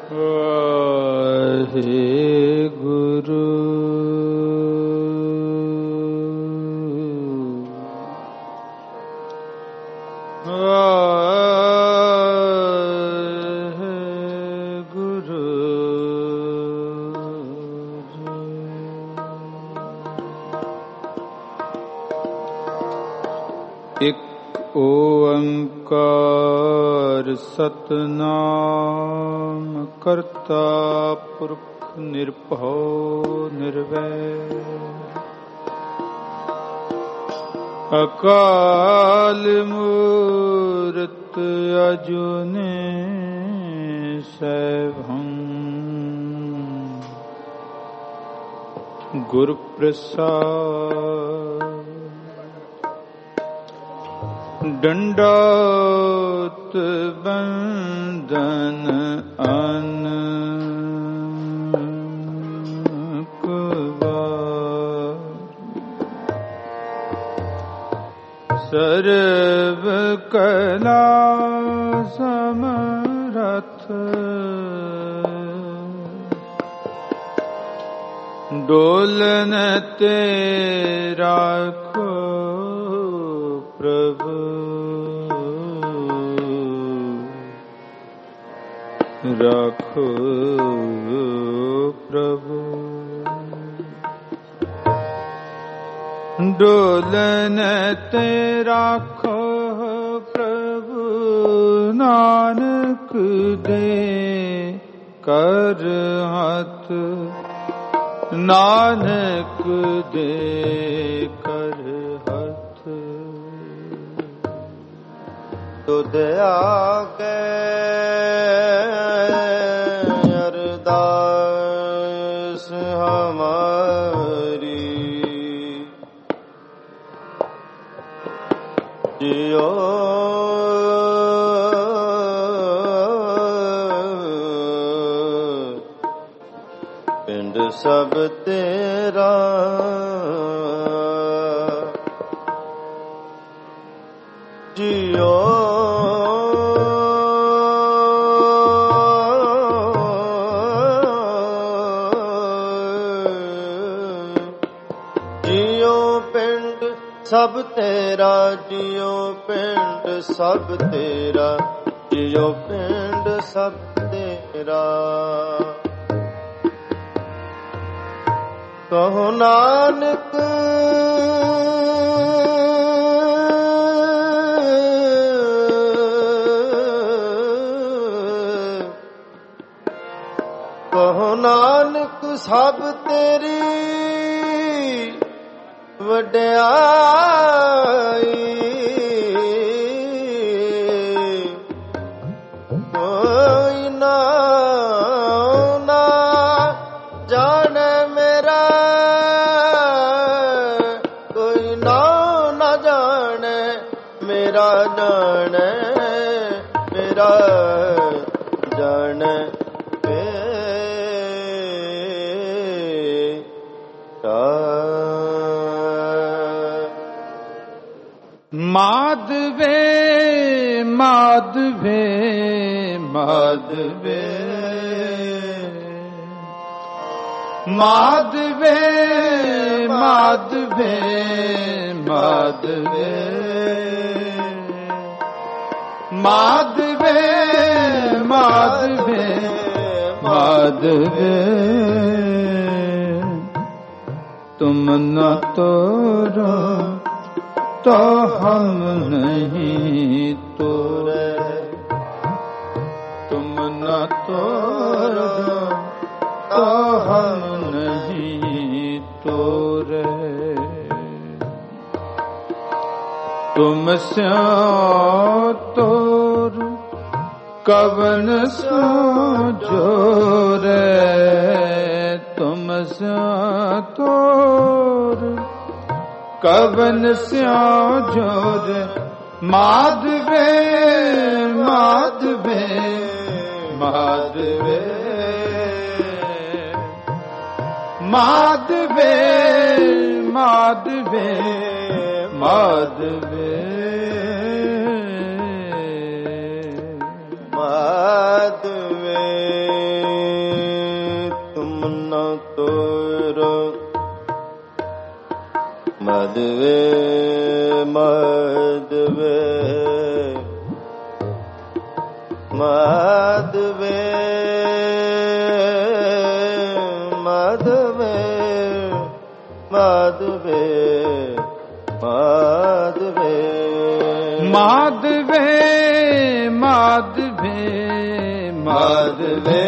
ਵਾਹਿਗੁਰੂ ਓੰਕਾਰ ਸਤਿਨਾਮ ਕਰਤਾ ਪੁਰਖ ਨਿਰਭਉ ਨਿਰਵੈਰ ਅਕਾਲ ਮੂਰਤ ਅਜੂਨੀ ਸੈਭੰ ਗੁਰ ਪ੍ਰਸਾਦ ਡੰਡੋਤ ਬੰਦਨ ਅਨਕ ਵਾਰ ਸਰਬ ਕਲਾ ਸਮਰਥ ਡੋਲਨ ਤੇ ਰਾਖੋ ਪ੍ਰਭੂ ਰਾਖੋ ਪ੍ਰਭੂ ਡੋਲਨ ਤੇ ਰਾਖੋ ਪ੍ਰਭੂ ਨਾਨਕ ਦੇ ਕਰ ਹੱਥ ਨਾਨਕ ਦੇ ਕਰ ਹੱਥ ਤੁਧ ਆਗੇ ਅਰਦਾਸ ਹਮਾਰੀ ਜਿਉ ਪਿੰਡ ਸਭ ਤੇਰਾ ਜਿਉ ਸਭ ਤੇਰਾ ਜਿਉ ਪਿੰਡ ਸਭ ਤੇਰਾ ਜਿਉ ਪਿੰਡ ਸਭ ਤੇਰਾ ਕਹੋ ਨਾਨਕ ਕਹੋ ਨਾਨਕ ਸਭ ਤੇਰੀ ਵਡਿਆਈ ਕੋਈ ਨਾ ਜਾਣੇ ਮੇਰਾ ਕੋਈ ਨਾ ਜਾਣੇ ਮੇਰਾ ਜਾਣੇ ਮੇਰਾ ਜਾਣੇ ਮਾਧਵੇ ਮਾਧਵੇ ਮਾਧਵੇ ਮਾਧਵੇ ਮਾਧਵੇ ਮਾਧਵੇ ਮਾਧਵੇ ਮਾਧਵੇ ਮਾਧਵੇ ਤੁਮ ਨ ਤੋਰੋ तो हम नहीं तोरे तुम न तोरो तो हम नहीं तोरे तुम से तोर कवन सो जोरे तुम से तोर कवन स्यों जोर माधवे माधवे माधवे माधवे माधवे माधवे माधवे माधवे माधवे माधवे माधवे माधवे माधवे माधवे माधवे माधवे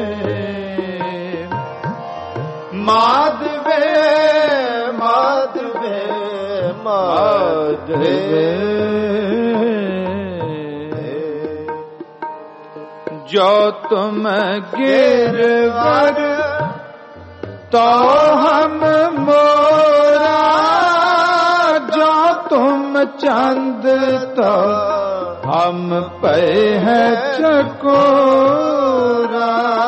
माधवे माधवे माधवे जो तुम गिरवर तो हम मोरा, जो तुम चंद तो हम पे है चकोरा।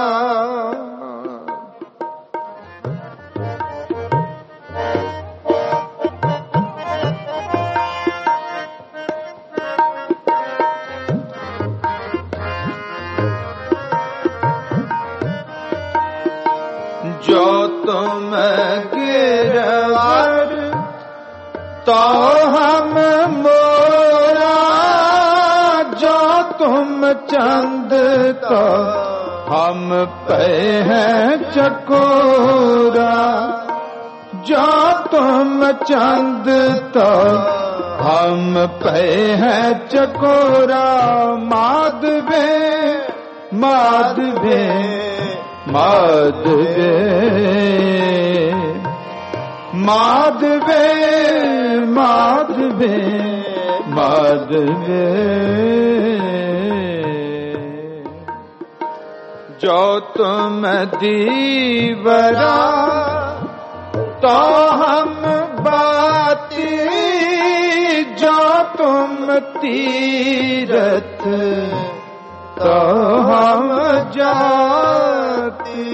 जो तुम गिरवर तो हम मोरा, जो तुम चंद तो हम पे हैं चकोरा। जो तुम चंद तो हम पे हैं चकोरा। माधवे माधवे माधवे माधवे माधवे माधवे जो तुम दीवरा तो हम बाती, जो तुम तीरथ तो हम जाती।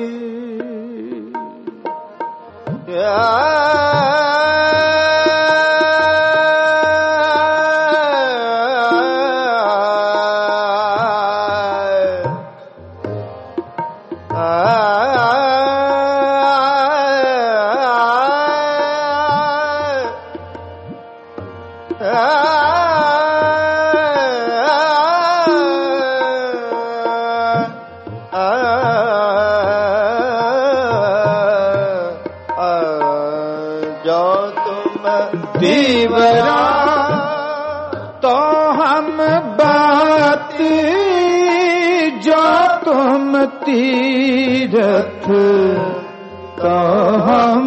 दीवरा तो हम बाती, जो तुम तीरथ तो हम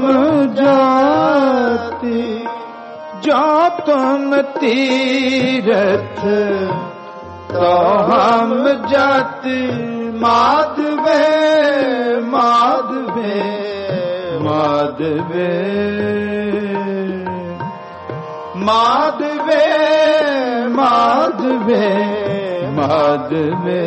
जाती। जो तुम तीरथ तो हम जाती। माधवे माधवे माधवे माधवे माधवे माधवे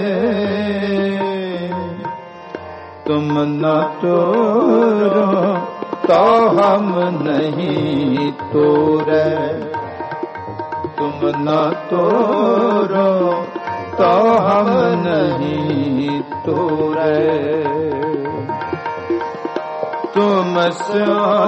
तुम न तोरो तो हम नहीं तोरे। तुम न तोरो तो हम नहीं तोरे। तुम से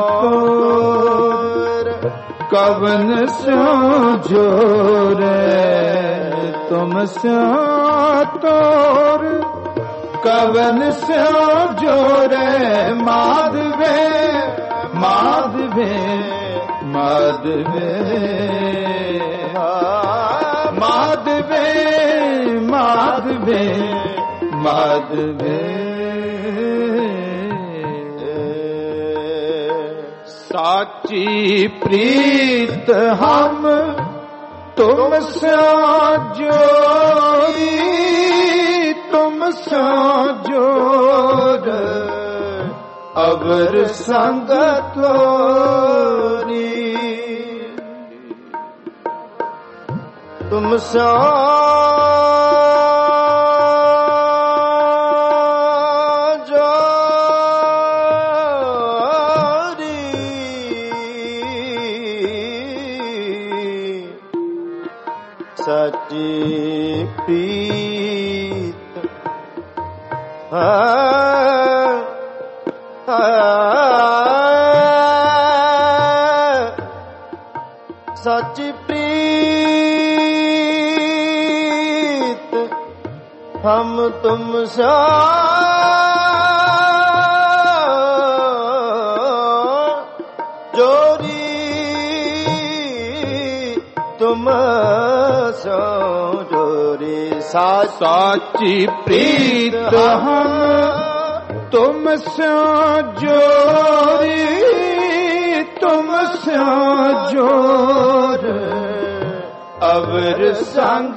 तोर कवन से जोरे। तुम से तोर कवन से जोरे। माधवे माधवे माधवे माधवे माधवे माधवे साची प्रीत हम तुमसे जोड़ी। तुमसे जोड़ अबर संग तोरी। तुमसे सच्ची प्रीत सच प्रीत हम तुम सा जोरी तुम सो जोरी साची प्रीत हम तुम से जोरी तुम से जोर अवर संग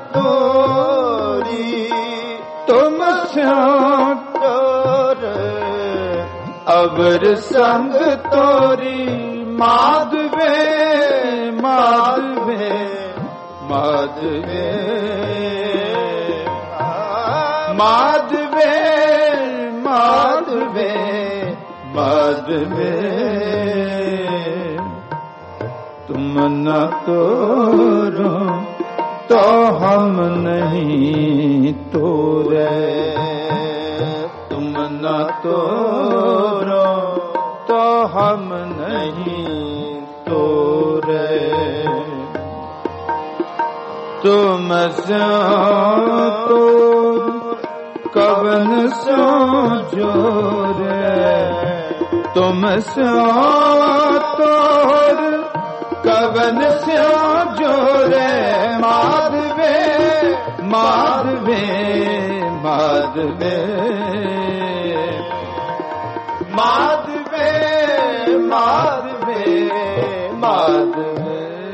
तोरी तुम से जोर अवर संग तोरी माधवे माधवे माधवे माधवे माधवे माधवे तुम न तोरो तो हम नहीं तोरे तुम न तोरो तो हम नहीं तोरे तुम से तोर कवन सो जोरे तुम से तोर कवन से जोरे माधवे माधवे माधवे माधवे माधवे माधवे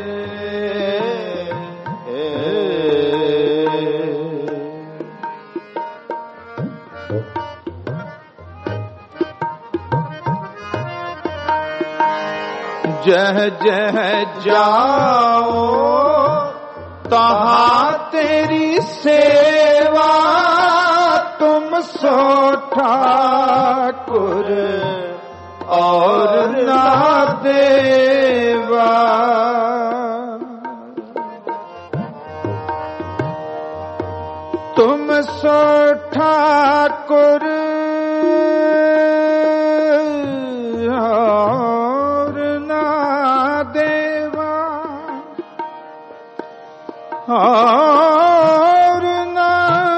जह जह जाओ तहाँ तेरी सेवा तुम सो ठाकुर और ना देवा तुम सो ठाकुर और ना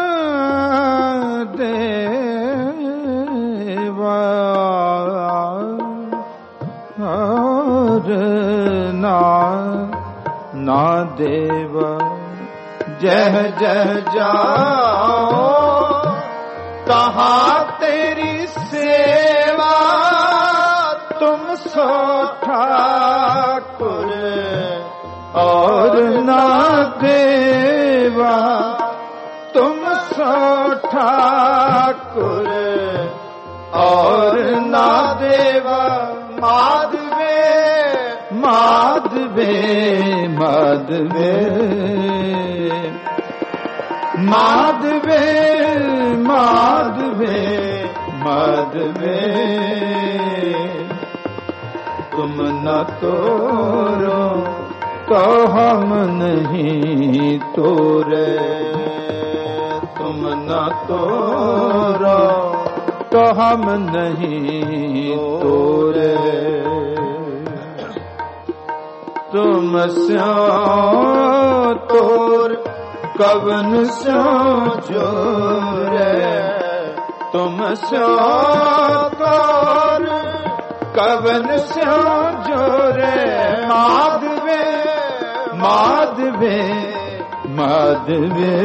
देवा और ना देवा जह जह जाओ तहाँ तेरी सेवा तुम सो ठाकुर और ना देवा तुम सो ठाकुर और ना देवा माधवे माधवे माधवे माधवे माधवे माधवे तुम न तोरो तो हम नहीं तोरे तुम न तोरो तो हम नहीं तोरे तुम स्यो तोर कवन स्यो जोरे तुम स्यो तोर कवन स्यो जोरे माधवे माधवे माधवे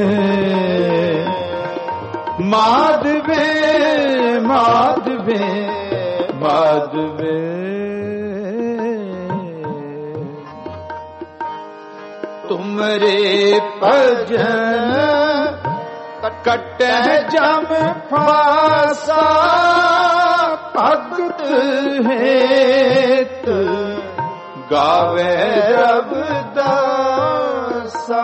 माधवे माधवे माधवे तुमरे भजन कट जम फासा भक्त हेत गावे रविदासा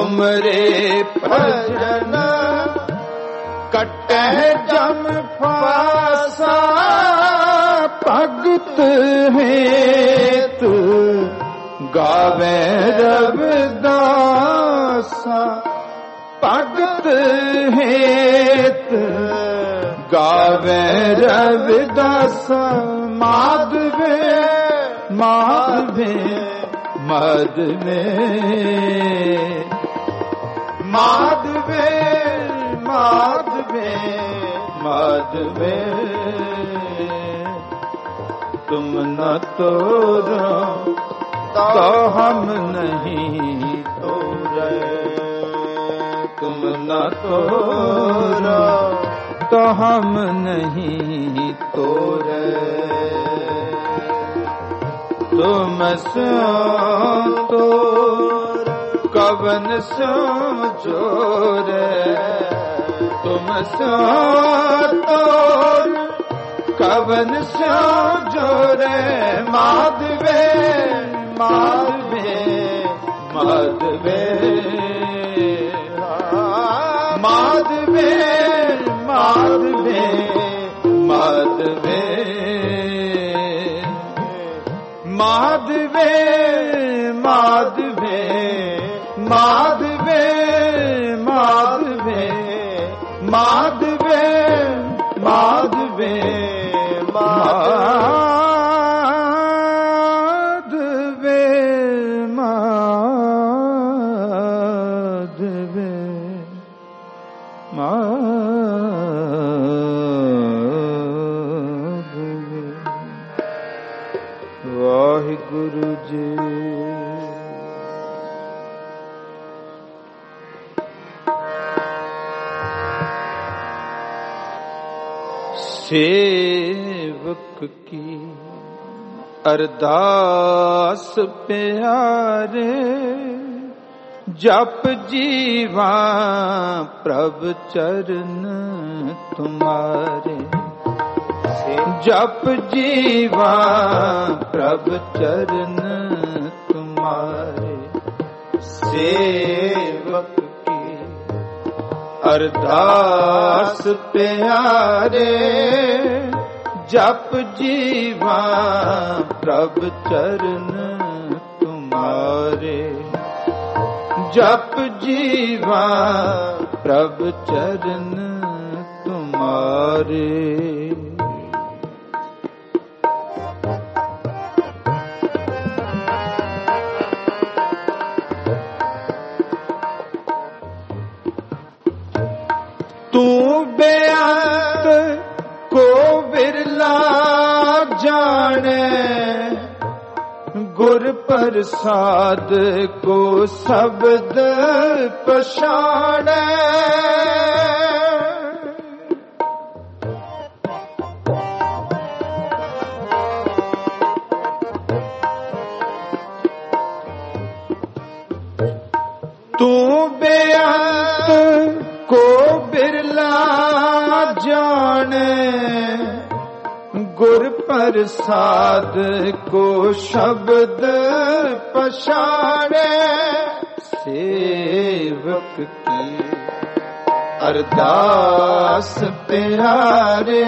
तुमरे भजन कटह जम फासा भगत हेतु गावे रविदासा भगत हेतु गावे रविदासा माधवे माधवे माधवे माधवे माधवे माधवे तुम न तोरो तो हम नहीं तोरे तुम न तोरो तो हम नहीं तोरे तुम सो तो कवन सो जोरे तुम सो तो कवन सो जोरे माधवे माधवे माधवे माधवे माधवे माधवे माधवे माधवे माधवे माधवे माधवे माधवे माधवे माधवे माधवे वाहिगुरु जी। सेवक की अरदास प्यारे जप जीवा प्रभ चरण तुम्हारे जप जीवा प्रभ चरण तुम्हारे सेवक अरदास प्यारे जप जीवा प्रभ चरण तुम्हारे जप जीवा प्रभ चरण तुम्हारे तू बेअंत को बिरला जाने गुर प्रसाद को शब्द पछाने तू बेअंत को बिरला जाने गुर प्रसाद को शब्द पछाने सेवक की अरदास प्यारे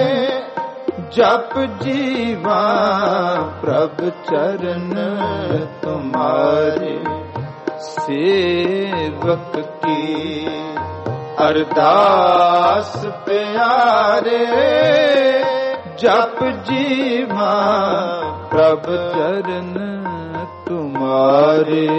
जप जीवा प्रभ चरण तुम्हारे सेवक की अरदास प्यारे जप जीवा प्रभ चरण तुम्हारे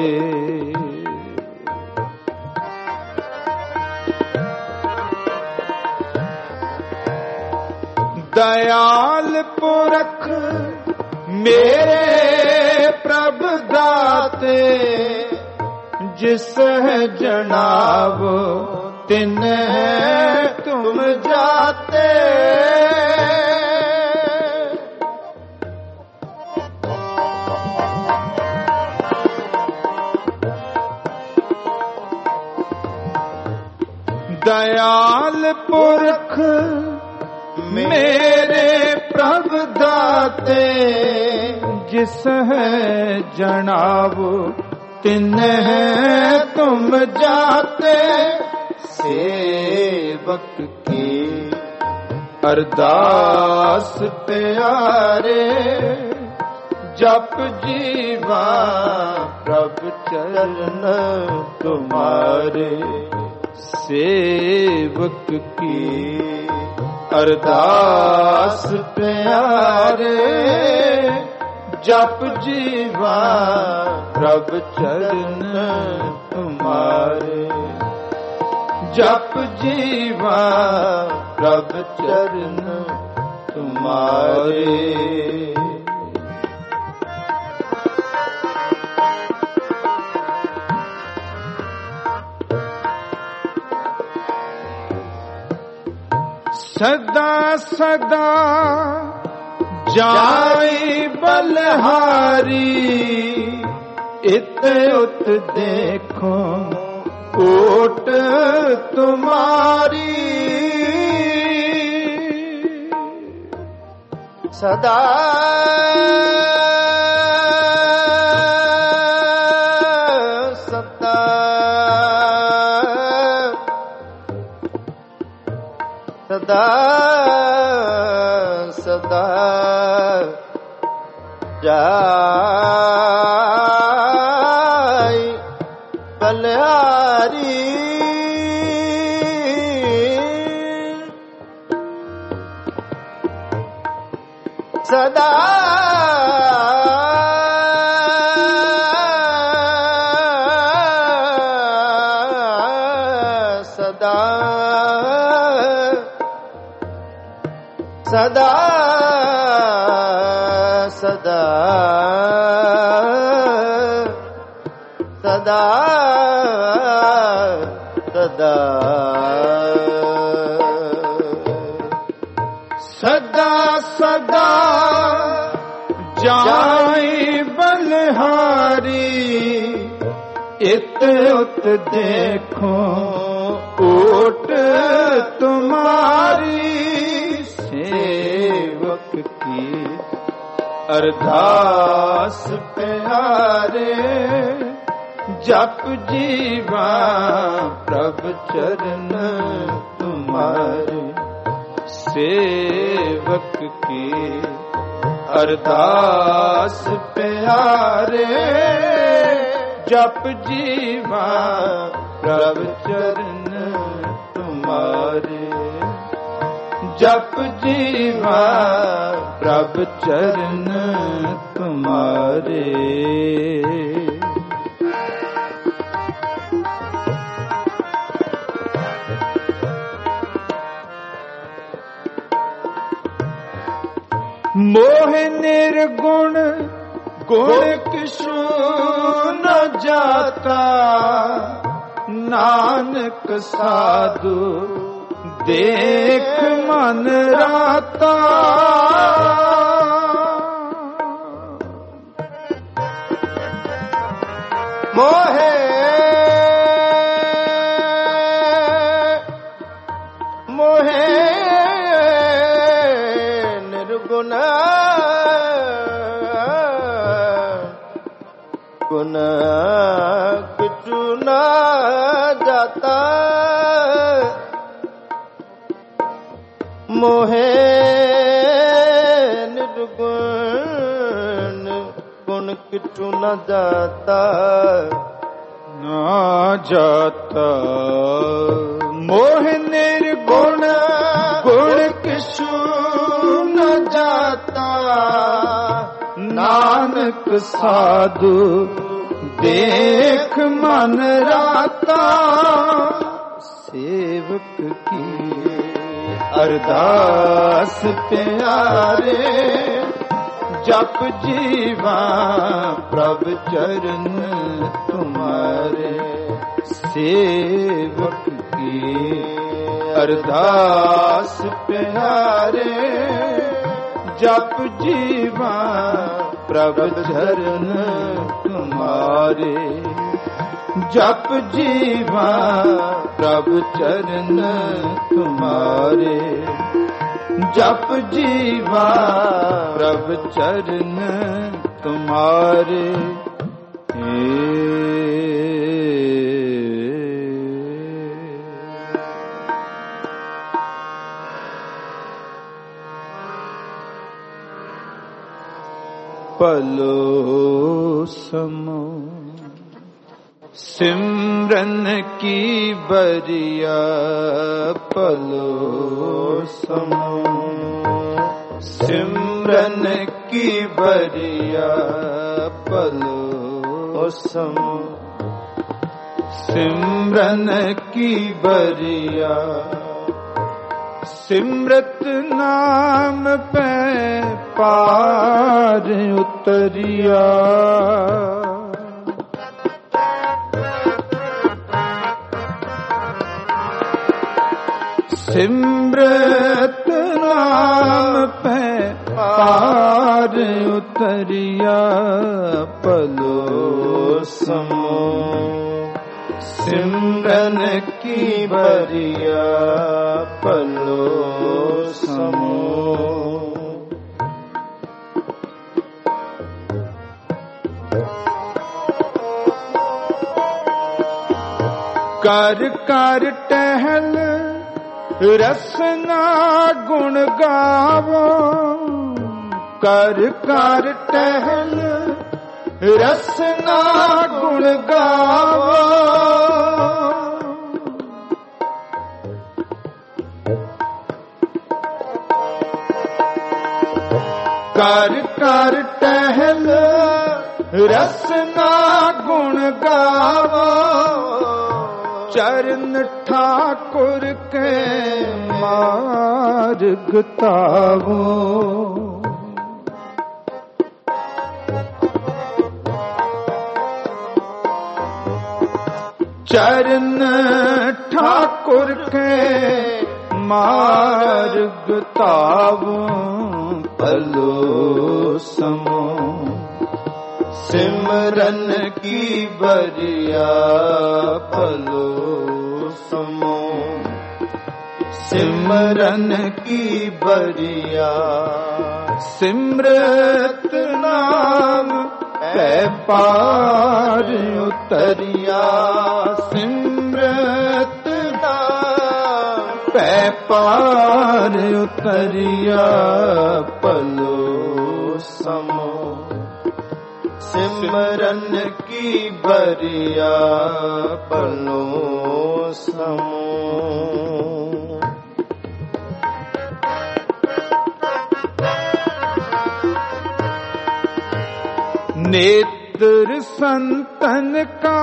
दयाल पुरख मेरे प्रभ दाते जिस है जनावो तिन तुम जाते दयाल पुरख मेरे प्रभ दाते जिस है जनावो तिन तुम जाते सेवक की अरदास प्यारे जप जीवा प्रभु चरण तुम्हारे सेवक की अरदास प्यारे जप जीवा प्रभु चरण तुम्हारे जप जीवा प्रभु चरण तुम्हारे सदा सदा जाई बलहारी इत उत देखो ओट तुम्हारी सदा सदा सदा सदा जाय बलिहारी सदा सदा सदा सदा सदा सदा सदा सदा जाई बलहारी इत उत देखो ओट तुम्हारी सेवक की अरदास प्यारे जप जीवा प्रभु चरण तुम्हारे सेवक की अरदास प्यारे जप जीवा प्रभु चरण तुम्हारे जप जीवा प्रभु चरण तुम्हारे मोह निर्गुण गुण किशु न जाता नानक साधु देख मन राता मोहे मोहे निर्गुण गुण किछु न जाता मोहे निर्गुण गुण किछु न जाता ना जाता मोह निर्गुण गुण किछु न जाता नानक साधु देख मन राता सेवक की अरदास प्यारे जप जीवा प्रभु चरण तुम्हारे सेवक की अरदास प्यारे जप जीवा प्रभु चरण तुम्हारे जप जीवा प्रभु चरण तुम्हारे जप जीवा प्रभु चरण तुम्हारे पलो समो। सिमरन की बरिया पलो समो। सिमरन की बरिया पलो समो। सिमरन की बरिया सिमरत नाम पे पार उतरिया। सिमरत नाम पे पार उतरिया पलो समो। सिमरन की बरिया पलो समो। कर कर टहल रसना गुण गावो। कर कर टहल रसना गुण गावो। कर कर टहल रसना गुण गावो। चरण ठाकुर के मार्ग तावो। चरण ठाकुर के मार्ग तावो पलो समो। सिमरन की बरिया पलो समो। सिमरन की बरिया सिमरत नाम पे पार उतरिया। सिमरत नाम पे पार उतरिया पलो समो। सिमरन की बरिया पलो समो। नेत्र संतन का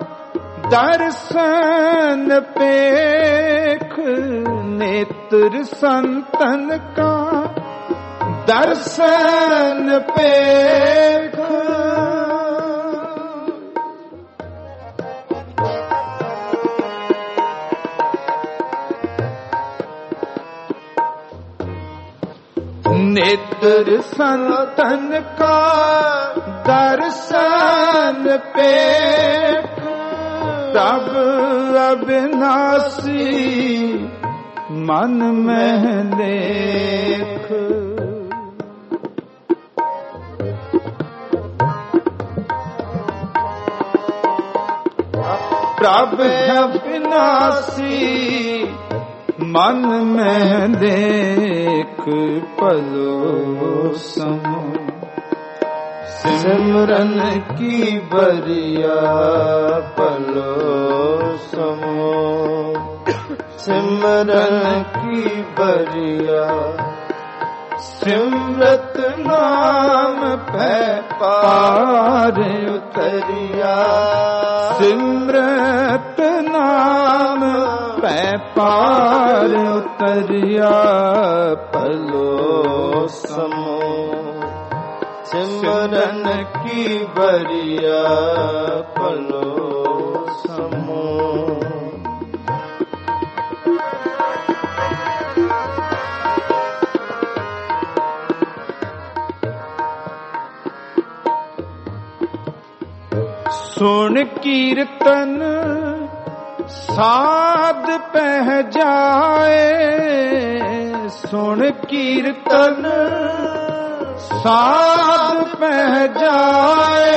दर्शन पेख। नेत्र संतन का दर्शन पेख। नेत्र संतन का दर्शन पेख। तब अविनाशी मन में देख। प्रभ अविनाशी मन में देख पलो समो। सिमरन की बरिया पलो समो। सिमरन की बरिया सिमरत नाम पे पार उतरिया। सिमरत नाम पे पार उतरिया पलो समो। सिमरन की बरिया पलो समो। सुन कीर्तन साध पह जाए। सुन कीर्तन साध पह जाए।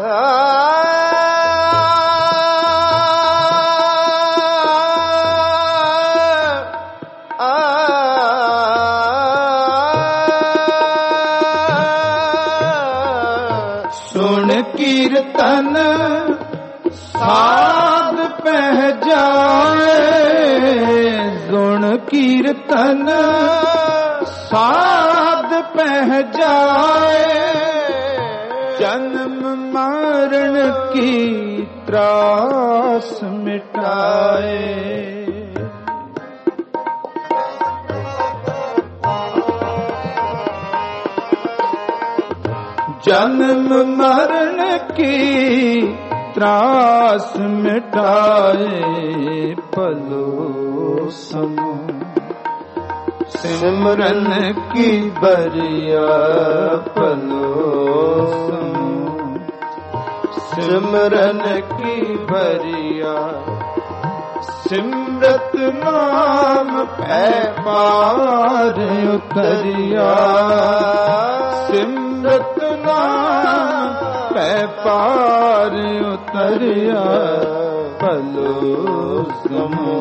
कीर्तन साध पह जाए, सुन कीर्तन साध पह जाए, जन्म मरण की त्रास मिटाए। जन्म मरण की त्रास मिटाए, पलो सम सिमरन की बरिया, पलो सम सिमरन की बरिया। सिमरत नाम पै पार उतरिया, सिमरत नाम पै पार उतरिया, पलो समो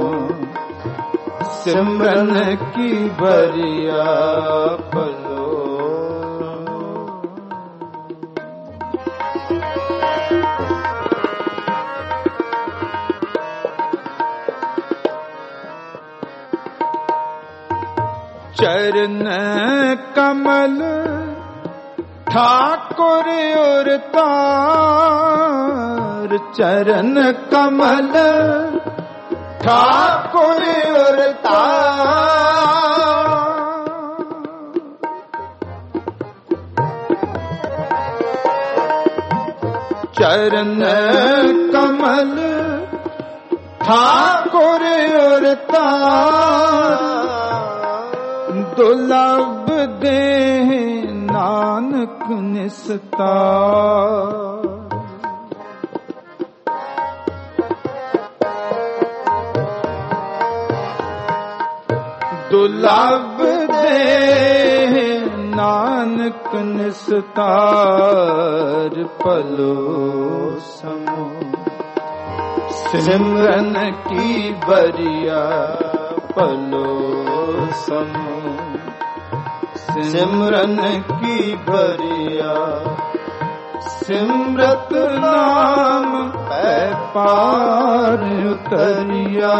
सिमरन की बरिया, पलो। चरण कमल ठाकुर और तार, चरण कमल ठाकुर और तार। चरण कमल ठाकुर और तार, दुर्लभ दे नानक निस्तार। दुर्लभ दे नानक निस्तार, पलो समो सिमरन की बरिया, पलो समो सिमरन की बरिया। सिमरत नाम पै पार उतरिया,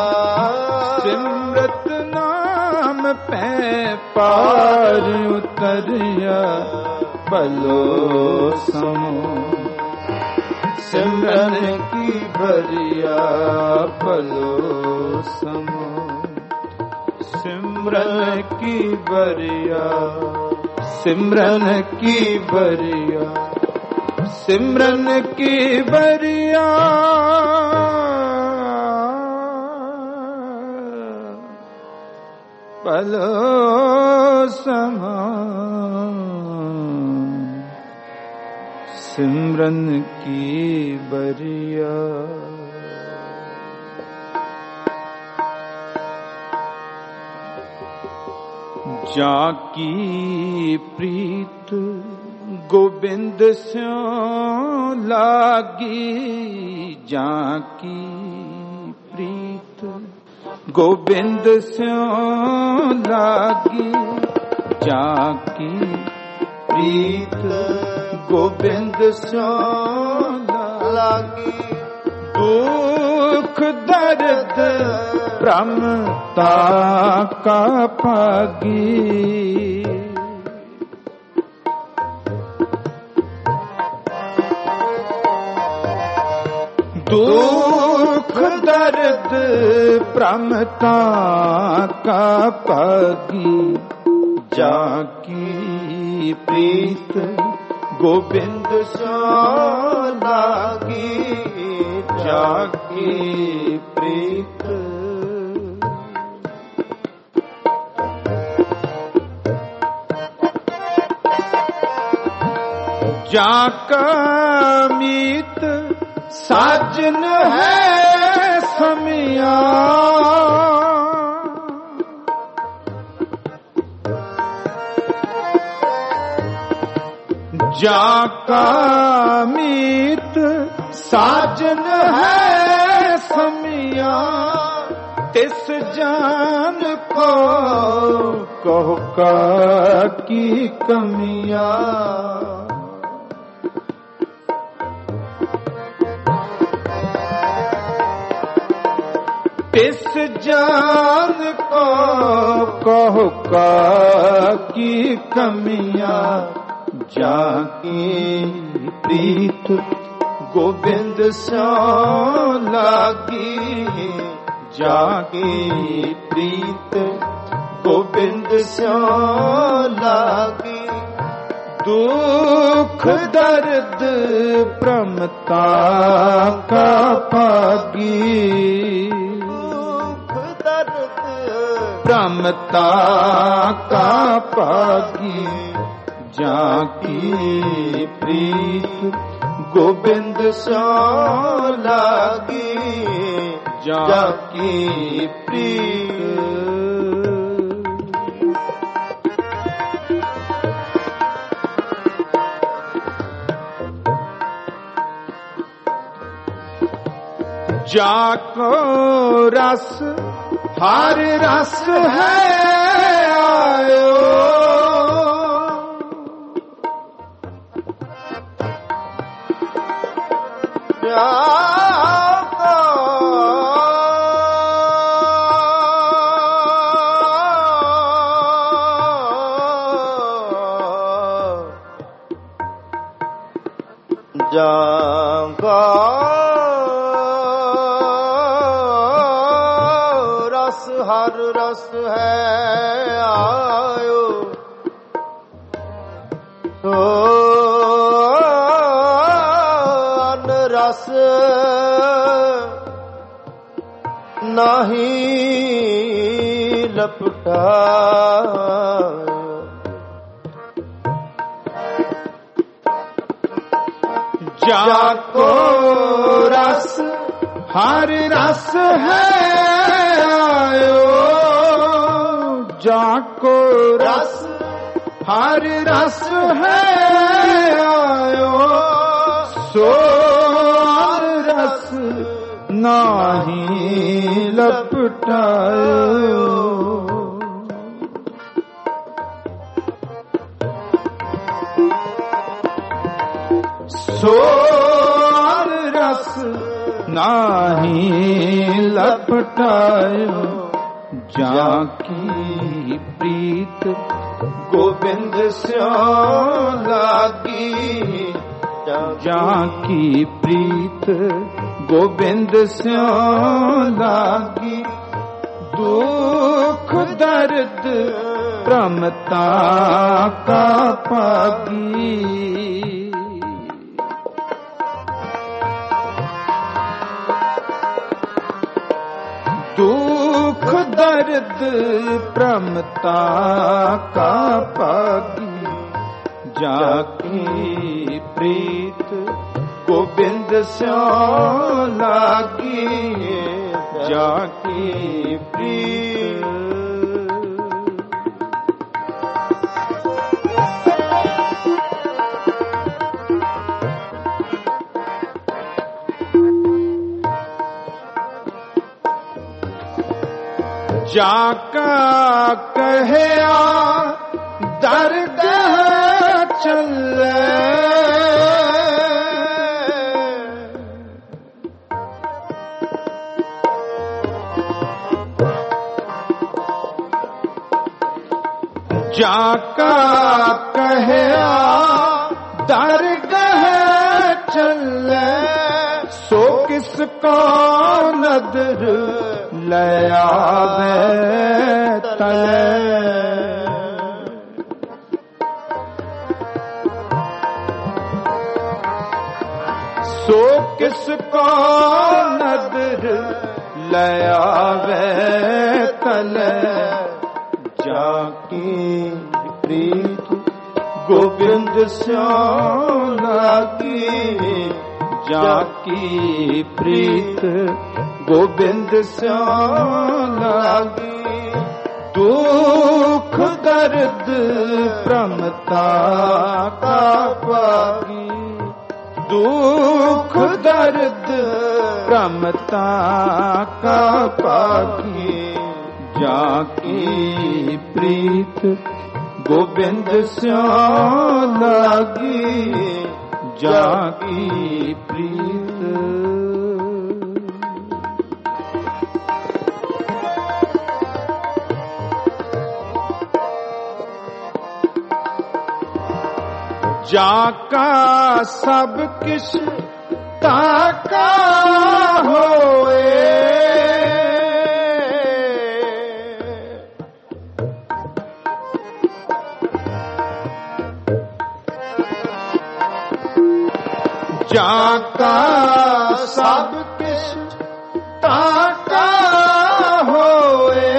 सिमरत नाम पै पार उतरिया, पलो समो सिमरन की बरिया, पलो समो सिमरन की बरिया। सिमरन की बरिया, सिमरन की बरिया, पलो समा सिमरन की बरिया। जाकी प्रीत गोबिंद स्यों लागी, जाकी प्रीत गोबिंद स्यों लागी, जाकी प्रीत गोबिंद स्यों लागी। दुख दर्द प्रमता का पागी, दुख दर्द प्रमता का पागी। जाकी प्रीत गोबिंद स्यों लागी, जाकी प्रीत जाका मीत साजन है समिया, जाका मीत साजन है समिया तिस जान को कहो का की कमिया। तिस जान को कहो का की कमिया। जाकी प्रीत गोविंद स्यों लागी। जाकी प्रीत गोविंद स्यों लागी। दुख दर्द प्रमता का पागी। दुख दर्द प्रमता का पागी। जाकी प्रीत गोविंद स्यों लागी। जाकी प्रीत जाको रस हर रस है आयो। जाको रस हर रस है आयो। तो अन रस नहीं लपटा। जाको रस हर रस है आयो। जाको रस हर रस है आयो। सो रस नाही लपटायो। सो रस नाही लपटायो। जाकी प्रीत गोविंद स्यों लागी। जाकी प्रीत गोविंद स्यों लागी। दुख दर्द प्रमता का पागी। दुख दर्द प्रमता का पागी। जाकी प्रीत गोविंद स्यों लागी। जाकी प्रीत जाका कहया दरगाह चले। जाका कहया दरगाह चले। सो किसको नदर ले आवे तले। सो किसको नदर ले आवे तले। जाकी प्रीत गोविंद स्यों लागी। जाकी प्रीत गोविंद स्यों लागी। दुख दर्द प्रमता का पागी। दुख दर्द भ्रमता का पागी, जाकी प्रीत गोबिंद स्याम लागी, जाकी प्रीत। जाका सब किश ताका होए, जाका सब किश ताका होए,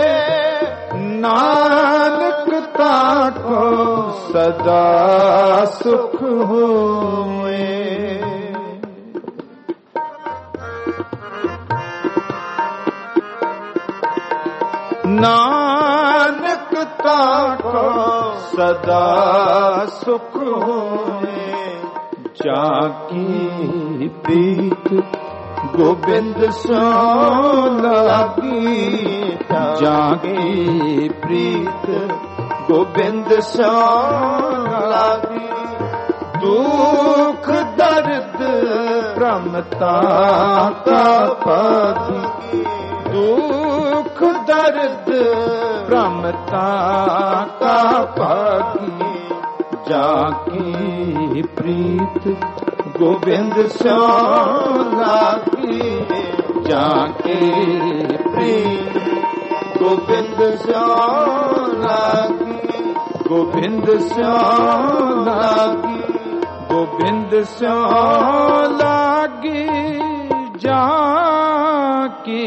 नानक ताको सदा सुख होए। नानक ताको सदा सुख होए, जाकी प्रीत गोबिंद स्याम लागी, जाकी प्रीत गोबिंद स्याम लागी। दुख दर्द भ्रमता का पागी, दुख दर्द भ्रमता का पागी, जाकी प्रीत गोबिंद स्याम लागी, जाकी प्रीत गोबिंद स्याम लागी, गोबिंद स्याम लागी, गोबिंद स्याम लागी, जाकी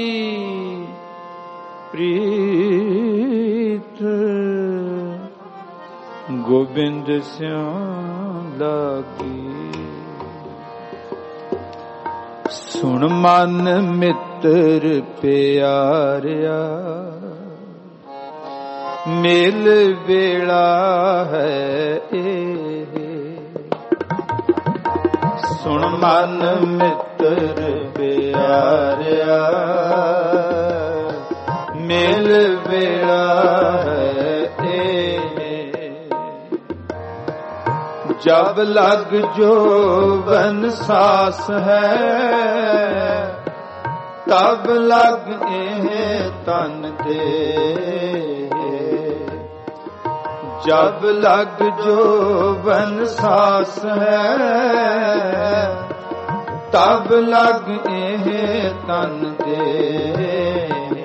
प्रीत गोबिंद स्याम लागी। सुन मन मित्र प्यारिया, मेल वेला है ए। सुन मन मित्र प्यारिया, मेल वेला है ए। जब लग जोवन सास है, तब लग तन दे। जब लग जोवन सास है, तब लग तन दे।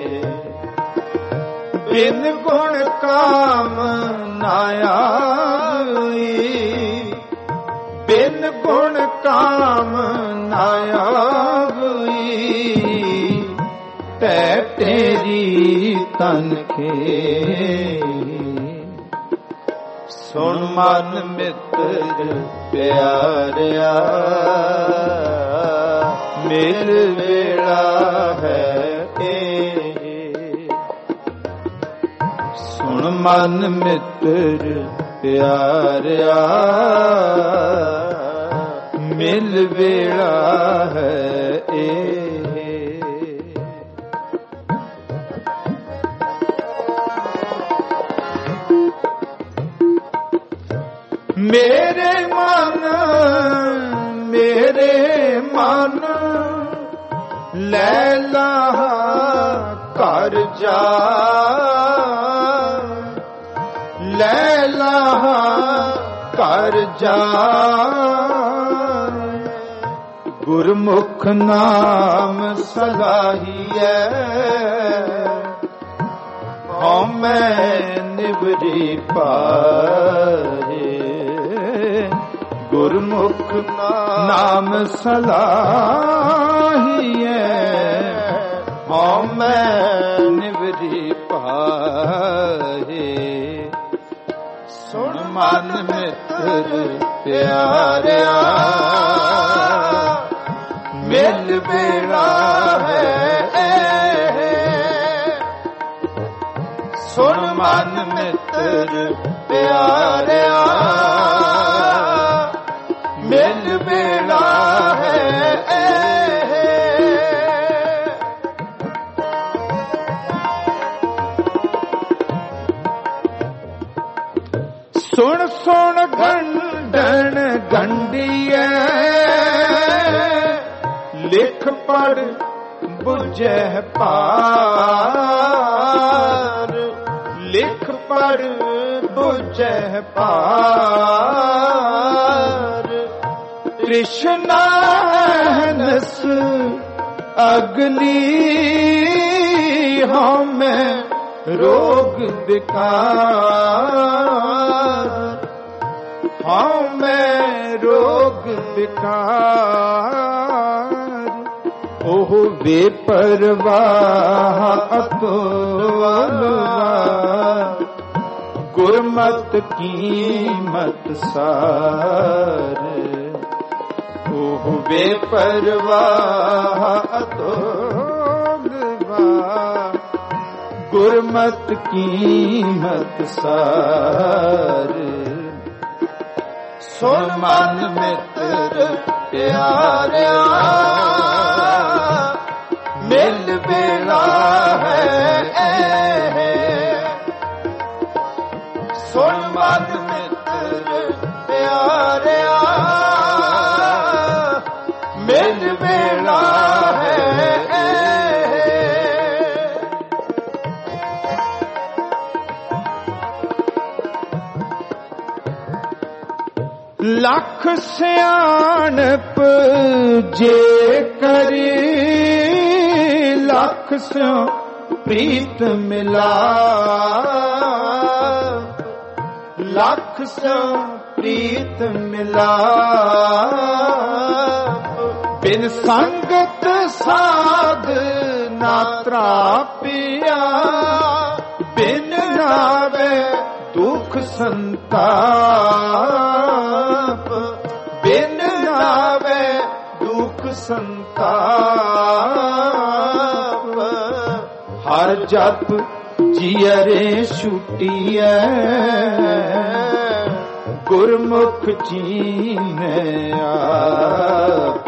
बिन गुण काम ना आई, बिन गुण काम ना आई, तै तेरी तन के। सुन मन मित्र प्यारिया, मेल वेला है ए। सुन मन मित्र प्यारिया, मिल वेला है ए। मेरे मन लैला कर जा, लैला कर जा। गुरमुख नाम सलाहिए, हमें निवरी पाए। गुरमुख नाम सलाहिए, हमें निवरी पाए। सुन मन मित्र प्यारिया, मिल बेड़ा है। सुन मन मित्र प्यारिया, मिल बेड़ा ਸੁਣ ਸੁਣ ਗੰਢਣ ਗੰਢੀਐ ਲਿਖ ਪੜ ਬੁਝੈ ਪਾਰ ਲਿਖ ਪੜ ਬੁਝੈ ਪਾਰ ਤ੍ਰਿਸ਼ਨਾ ਨਸ ਅਗਨੀ ਹਉਮੈ ਰੋਗ ਵਿਕਾਰ ਹਉਮੈ ਰੋਗ ਵਿਕਾਰ ਉਹ ਬੇਪਰਵਾਹ ਅਤੁਲਵਾ ਗੁਰਮਤਿ ਕੀਮਤ ਸਾਰ ਉਹ ਬੇਪਰਵਾਹ ਅਤੁਲਵਾ ਗੁਰਮਤਿ ਕੀਮਤ ਸਾਰ ਸੁਣ ਮਨ ਮਿੱਤਰ ਪਿਆਰਿਆ ਮਿਲ ਵੇਲਾ ਹੈ ਸੁਣ ਮਨ ਮਿੱਤਰ ਪਿਆਰਿਆ ਮਿਲ ਵੇਲਾ ਹੈ ਲੱਖ ਸਿਆਣਪ ਜੇ ਕਰੀ ਲੱਖ ਸਿਉ ਪ੍ਰੀਤ ਮਿਲਾ ਲੱਖ ਸਿਉ ਪ੍ਰੀਤ ਮਿਲਾ ਬਿਨ ਸੰਗਤ ਸਾਧ ਨਾ ਤ੍ਰਾਪਿਆ ਬਿਨ ਨਾਵੇ ਦੁਖ ਸੰਤਾਪ ਬਿਨ ਨਾਵੇ ਦੁਖ ਸੰਤਾਪ ਹਰ ਜਪ ਜੀਅਰੇ ਛੁਟੀਐ ਗੁਰਮੁਖ ਚੀਨੈ ਆਪ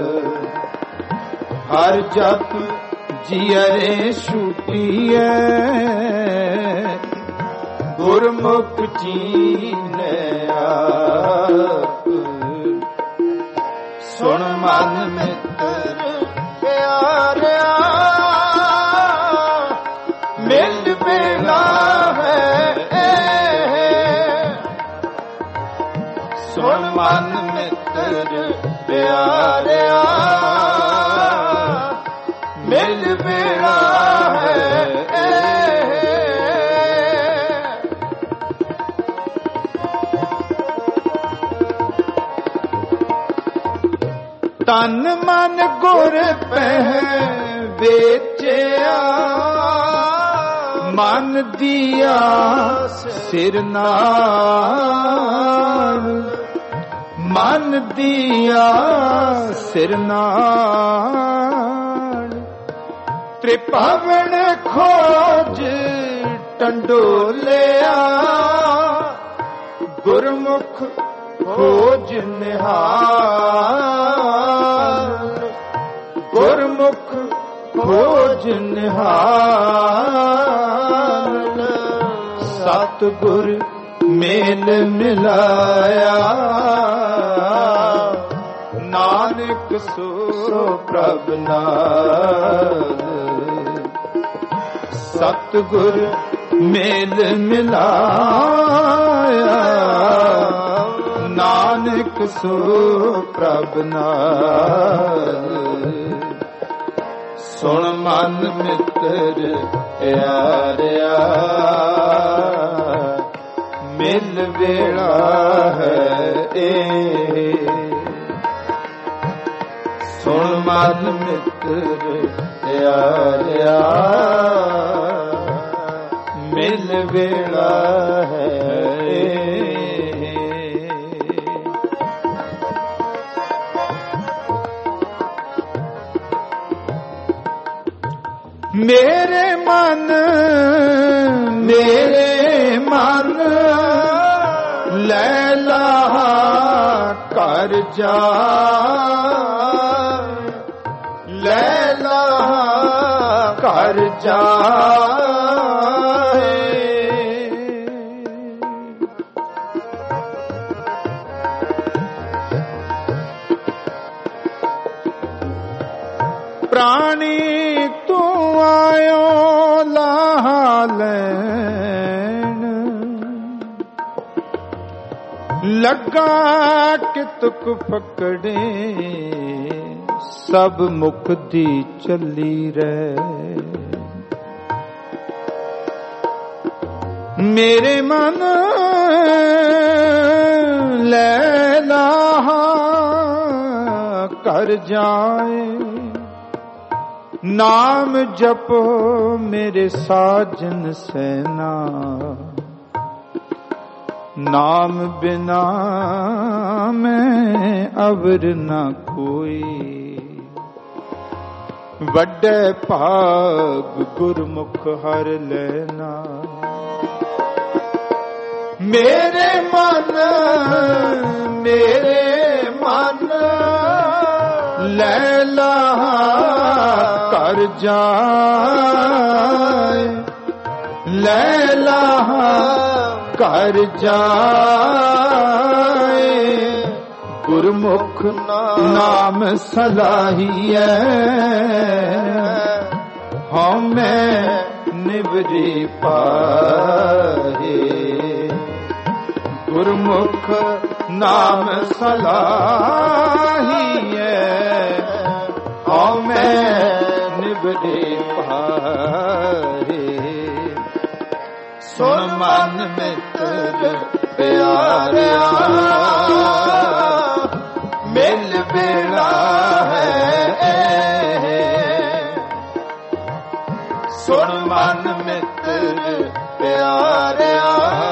ਹਰ ਜਪ ਜੀਅਰੇ ਛੁਟੀਐ ਗੁਰਮੁਖ ਚੀਨੈ ਆਪ ਸੁਣ ਮਨ ਮਿੱਤਰ ਪਿਆਰਿਆ ਮਿਲ ਵੇਲਾ ਹੈ ਸੁਣ ਮਨ ਮਿੱਤਰ ਪਿਆਰਿਆ ਮਿਲ ਵੇਲਾ ਹੈ ਤਨ ਮਨ ਗੁਰ ਪਹਿ ਵੇਚਿਆ ਮਨ ਦੀਆ ਸਿਰ ਨਾਲ ਮਨ ਦੀਆ ਸਿਰ ਨਾਲ ਤ੍ਰਿਪਾਵਨ ਖੋਜ ਟੰਡੋਲਿਆ ਗੁਰਮੁਖ ਖੋਜ ਨਿਹਾਲ ਗੁਰਮੁਖ ਖੋਜ ਨਿਹਾਲ ਸਤਿਗੁਰ ਮੇਲ ਮਿਲਾਇਆ ਨਾਨਕ ਸੋ ਪ੍ਰਭ ਨਾਲ ਸਤਿਗੁਰ ਮੇਲ ਮਿਲਾਇਆ ਨਾਨਕ ਸੋ ਪ੍ਰਭ ਨਾਲ ਸੁਣ ਮਨ ਮਿੱਤਰ ਪਿਆਰਿਆ ਮਿਲ ਵੇਲਾ ਹੈ ਸੁਣ ਮਨ ਮਿੱਤਰ ਪਿਆਰਿਆ ਮਿਲ ਵੇਲਾ ਹੈ ਮੇਰੇ ਮਨ ਲੈ ਲਾ ਕਰ ਜਾ ਲੈ ਲਾ ਕਰ ਜਾ ਪ੍ਰਾਣੀ ਤੂੰ ਆਇਓ ਲਾਹਾ ਲੈਣ, ਲੱਗਾ ਕਿ ਤੁਕ ਫਕੜੇ ਸਭ ਮੁਕਦੀ ਚੱਲੀ ਰਹਿ। ਮੇਰੇ ਮਨ ਲੈ ਲਾਹਾ ਕਰ ਜਾਏ, ਨਾਮ ਜਪੋ ਮੇਰੇ ਸਾਜਨ ਸੈਨਾ, ਨਾਮ ਬਿਨਾ ਮੈਂ ਅਵਰ ਨਾ ਕੋਈ। ਵੱਡੇ ਭਾਗ ਗੁਰਮੁਖ ਹਰ ਲੈਣਾ, ਮੇਰੇ ਮਨ ਲੈ ਲਾਹਾ ਕਰ ਜਾਏ, ਲੈ ਲਾਹਾ ਕਰ ਜਾਏ। ਗੁਰਮੁਖ ਨਾਮ ਸਲਾਹੀਐ, ਹਉ ਮੈਂ ਨਿਵਰੀ ਪਾਏ। ਗੁਰਮੁਖ ਨਾਮ ਸਲਾਹੀਐ, ਹਉ ਮੈਂ ਨਿਵਰੀ ਪਾਏ। ਸੁਣ ਮਨ ਮਿੱਤਰ ਪਿਆਰਿਆ, ਮਿਲ ਵੇਲਾ ਹੈ। ਸੁਣ ਮਨ ਮਿੱਤਰ ਪਿਆਰਿਆ,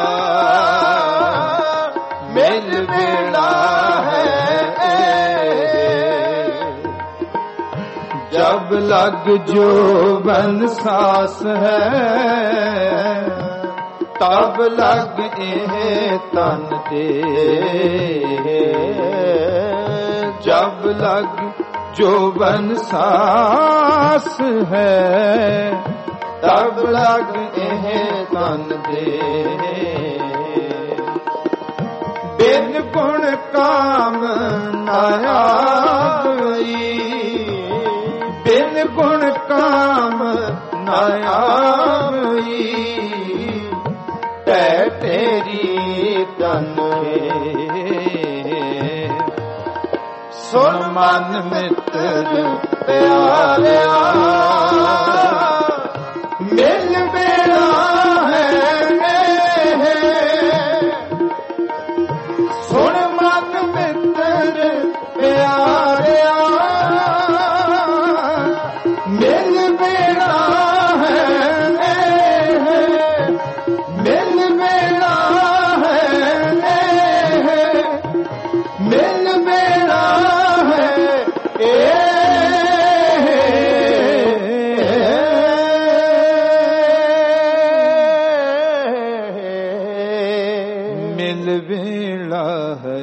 ਮਿਲ ਵੇਲਾ ਹੈ। ਜਬ ਲਗ ਜੋਬਨ ਸਾਸ ਹੈ, ਤਬ ਲਗ ਇਹ ਤਨ ਦੇ। ਜਬ ਲਗ ਜੋਬਨ ਸਾਸ ਹੈ, ਤਬ ਲਗ ਇਹ ਤਨ ਦੇ। ਬਿਨ ਗੁਣ ਕਾਮ ਨਾ ਆਵਈ, ਬਿਨ ਗੁਣ ਕਾਮ ਨਾ ਆਵਈ। ਤੈ ਤੇਰੀ ਤਨ ਸੁਣ ਮਨ ਮਿੱਤਰ ਪਿਆਰਿਆ, ਮਿਲ ਵੇਲਾ ਹੈ। ਸੁਣ ਮਨ ਮਿੱਤਰ ਪਿਆਰਿਆ, ਮਿਲ ਵੇਲਾ ਹੈ। ਮਿਲ ਵੇਲਾ ਹੈ, ਮਿਲ ਵੇਲਾ ਮਿਲ ਵੇਲਾ ਹੈ।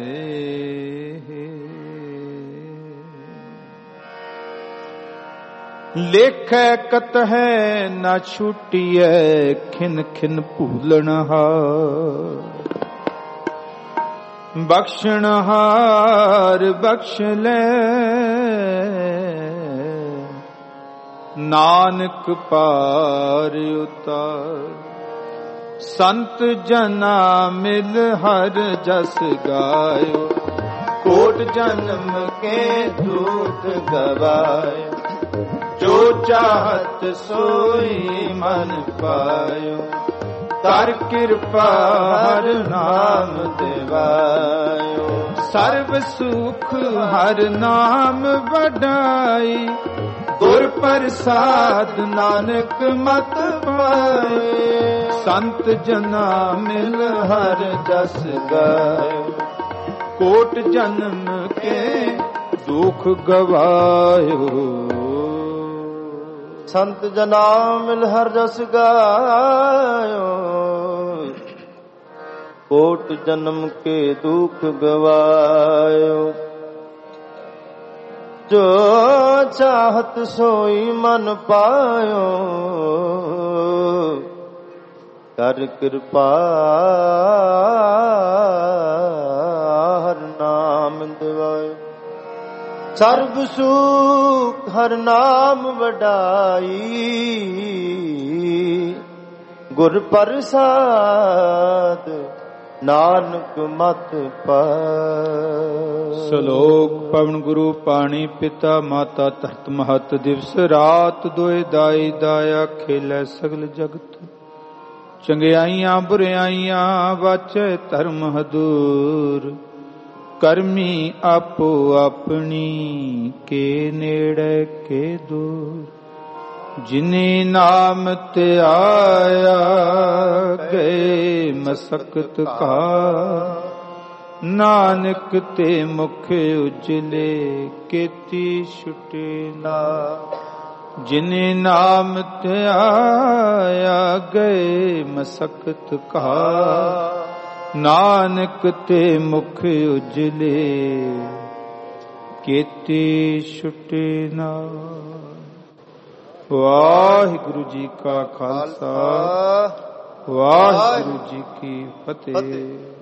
ਲੇਖੈ ਕਤਹਿ ਨਾ ਛੁਟੀਐ, ਖਿਨ ਖਿਨ ਭੂਲਣ ਹਾਰ। ਬਖਸ਼ਣ ਹਾਰ ਬਖਸ਼ ਲੈ, ਨਾਨਕ ਪਾਰ ਉਤਾਰ। ਸੰਤ ਜਨਾ ਮਿਲ ਹਰ ਜਸ ਗਾਇਓ, ਕੋਟ ਜਨਮ ਕੇ ਦੁਖ ਗਵਾਇਓ। ਜੋ ਚਾਹਤ ਸੋਈ ਮਨ ਪਾਇਓ, ਕਰ ਕਿਰਪਾ ਹਰ ਨਾਮ ਦਿਵਾਇਓ। ਸਰਬ ਸੁਖ ਹਰ ਨਾਮ ਵਡਾਈ, ਗੁਰ ਪ੍ਰਸਾਦ ਨਾਨਕ ਮਤ ਪਾਏ। ਸੰਤ ਜਨਾ ਮਿਲ ਹਰ ਜਸ ਗਾਇਓ, ਕੋਟ ਜਨਮ ਕੇ ਦੁਖ ਗਵਾਇਓ। ਸੰਤ ਜਨਾ ਮਿਲ ਹਰ ਜਸ ਗਾਇਓ, ਕੋਟ ਜਨਮ ਕੇ ਦੁਖ ਗਵਾਇਓ। ਜੋ ਚਾਹਤ ਸੋਈ ਮਨ ਪਾਇਓ, ਕਰ ਕਿਰਪਾ ਹਰ ਨਾਮ ਦਿਵਾਇਓ। ਸਰਬ ਸੁਖ ਹਰ ਨਾਮ ਵਡਾਈ, ਗੁਰ ਪ੍ਰਸਾਦ ਨਾਨਕ ਮਤ ਪਾਈ। ਸ਼ਲੋਕ ਪਵਨ ਗੁਰੂ ਪਾਣੀ ਪਿਤਾ ਮਾਤਾ ਧਰਤ ਮਹਤ, ਦਿਵਸ ਰਾਤ ਦੋਇ ਦਾਈ ਦਾਇਆ, ਖੇਲੇ ਸਗਲ ਜਗਤ। ਚੰਗਿਆਈਆਂ ਬੁਰਿਆਈਆਂ ਵਾਚੈ ਧਰਮ ਹਦੂਰ, ਕਰਮੀ ਆਪੋ ਆਪਣੀ, ਕੇ ਨੇੜੇ ਕੇ ਦੂਰ। ਜਿਨੇ ਨਾਮ ਧਿਆਇਆ, ਗਏ ਮਸਕਤ ਕਾ, ਨਾਨਕ ਤੇ ਮੁਖ ਉਜਲੇ, ਕੀਤੀ ਛੁਟੇ ਨਾ। ਜਿਨੇ ਨਾਮ ਧਿਆਇਆ, ਗਏ ਮਸਕਤ ਕਾ, ਨਾਨਕ ਤੇ ਮੁਖ ਉਜਲੇ, ਕੀਤੀ ਛੁਟੇ ਨਾ। ਵਾਹਿਗੁਰੂ ਜੀ ਕਾ ਖਾਲਸਾ, ਵਾਹਿਗੁਰੂ ਜੀ ਕੀ ਫਤਿਹ।